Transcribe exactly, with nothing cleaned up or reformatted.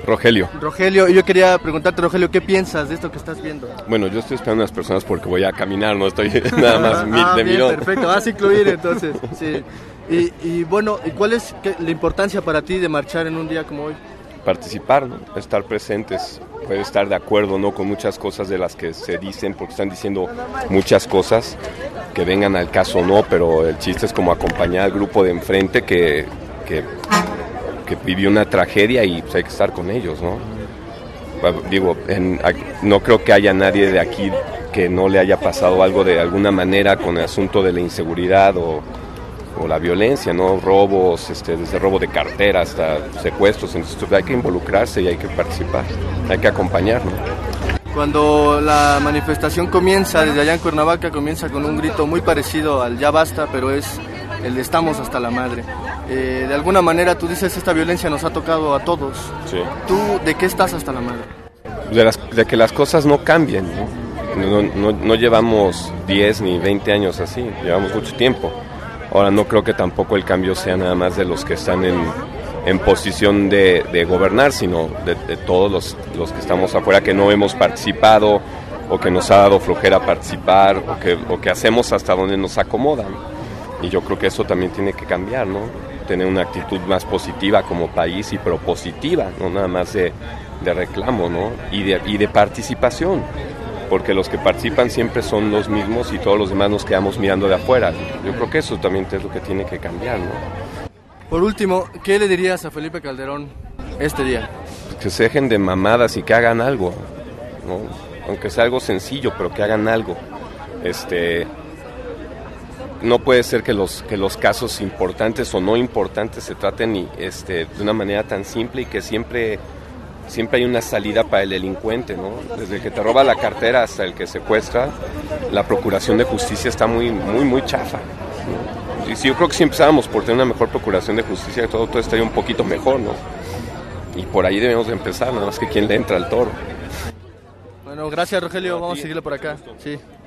Rogelio. Rogelio, yo quería preguntarte, Rogelio, ¿qué piensas de esto que estás viendo? Bueno, yo estoy esperando a las personas porque voy a caminar, no estoy nada más mi, ah, de bien, mirón. Perfecto, vas a incluir entonces, sí. Y, y bueno, ¿y cuál es qué, la importancia para ti de marchar en un día como hoy? Participar, ¿no? Estar presentes, puede estar de acuerdo, ¿no? Con muchas cosas de las que se dicen, porque están diciendo muchas cosas que vengan al caso, ¿no? Pero el chiste es como acompañar al grupo de enfrente que, que, que vivió una tragedia y pues, hay que estar con ellos, ¿no? Digo, en, no creo que haya nadie de aquí que no le haya pasado algo de alguna manera con el asunto de la inseguridad o o la violencia, ¿no? Robos, este, desde robo de cartera hasta secuestros. Entonces hay que involucrarse y hay que participar, hay que acompañar, ¿no? Cuando la manifestación comienza, desde allá en Cuernavaca, comienza con un grito muy parecido al ya basta, pero es el de estamos hasta la madre. Eh, de alguna manera tú dices, esta violencia nos ha tocado a todos. Sí. ¿Tú de qué estás hasta la madre? De, las, de que las cosas no cambien, ¿no? No, no, no llevamos diez ni veinte años así, llevamos mucho tiempo. Ahora no creo que tampoco el cambio sea nada más de los que están en, en posición de, de gobernar, sino de, de todos los, los que estamos afuera que no hemos participado o que nos ha dado flojera participar o que, o que hacemos hasta donde nos acomodan. Y yo creo que eso también tiene que cambiar, ¿no? Tener una actitud más positiva como país y propositiva, no nada más de, de reclamo, ¿no? Y de, y de participación. Porque los que participan siempre son los mismos y todos los demás nos quedamos mirando de afuera. Yo creo que eso también es lo que tiene que cambiar, ¿no? Por último, ¿qué le dirías a Felipe Calderón este día? Que se dejen de mamadas y que hagan algo, ¿no? Aunque sea algo sencillo, pero que hagan algo. Este, no puede ser que los, que los casos importantes o no importantes se traten y, este, de una manera tan simple y que siempre... Siempre hay una salida para el delincuente, ¿no? Desde el que te roba la cartera hasta el que secuestra, la procuración de justicia está muy, muy, muy chafa, ¿no? Y si yo creo que si empezáramos por tener una mejor procuración de justicia, todo, todo estaría un poquito mejor, ¿no? Y por ahí debemos de empezar, nada más que quién le entra al toro. Bueno, gracias Rogelio, vamos a seguirlo por acá. Sí.